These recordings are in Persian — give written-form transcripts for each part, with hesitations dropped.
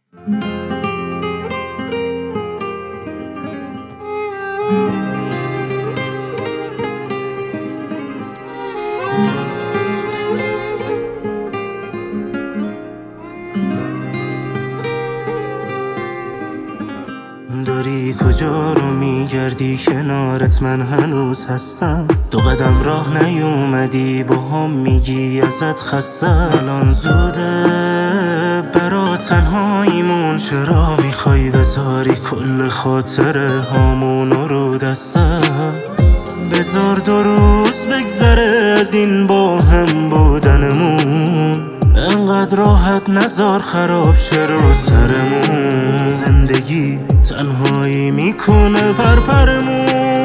داری کجا رو میگردی؟ کنارت من هنوز هستم. 2 قدم راه نیومدی با هم میگی ازت خستم. الان زوده برا تنهاییمون، چرا میخوای بذاری کل خاطره هامونو رو دستم؟ بذار 2 روز بگذره از این با هم بودنمون، انقدر راحت نذار خراب شه رو سرمون. زندگی تنهایی میکنه پرپرمون.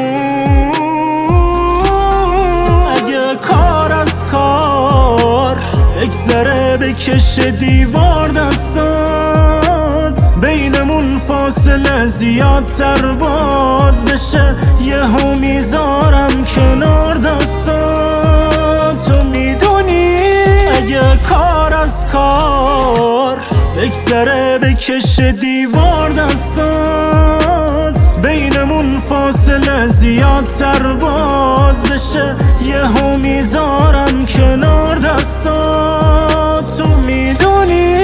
اگه کار از کار بگذره بکشه دیوار دستات، بینمون فاصله زیادتر باز بشه، یهو میذارم کنار دستات. تو میدونی اگه کار از کار بگذره بکشه دیوار دستات، بینمون فاصله زیادتر باز بشه، یهو میذارم کنار دستات. تو میدونی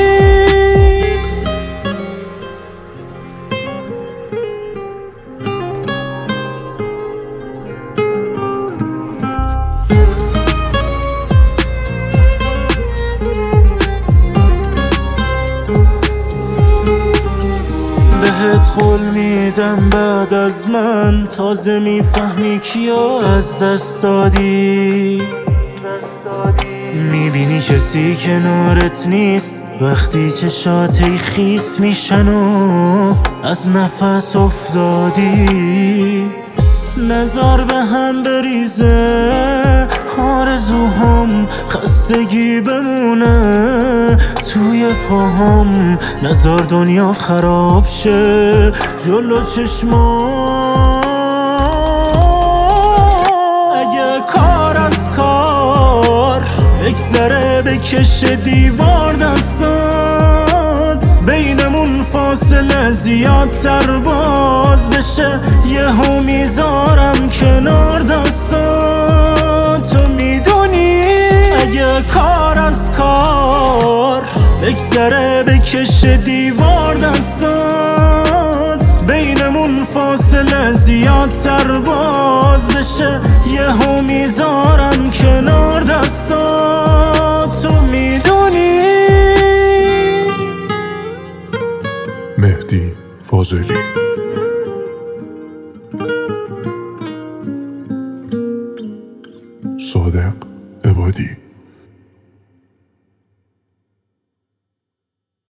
بهت قول میدم بعد از من تازه میفهمی کیا از دست دادی. میبینی کسی کنارت نیست وقتی چشات خیس میشن و از نفس افتادی. نظر به هم بریزه آرزوهام، خستگی بمونه توی پاهام. نظر دنیا خراب شه جلو چشمام. اگه کار از کار بگذره بکشه دیوار دستات، بینمون فاصله زیادتر باز بشه، یهو میذارم کنار دستات. تو میدونی اگه کار از کار بگذره بکشه دیوار دستات، بینمون فاصله زیادتر باز بشه، یهو میذارم کنار دستات. تو میدونی. مهدی فاضلی. صادق عبادی.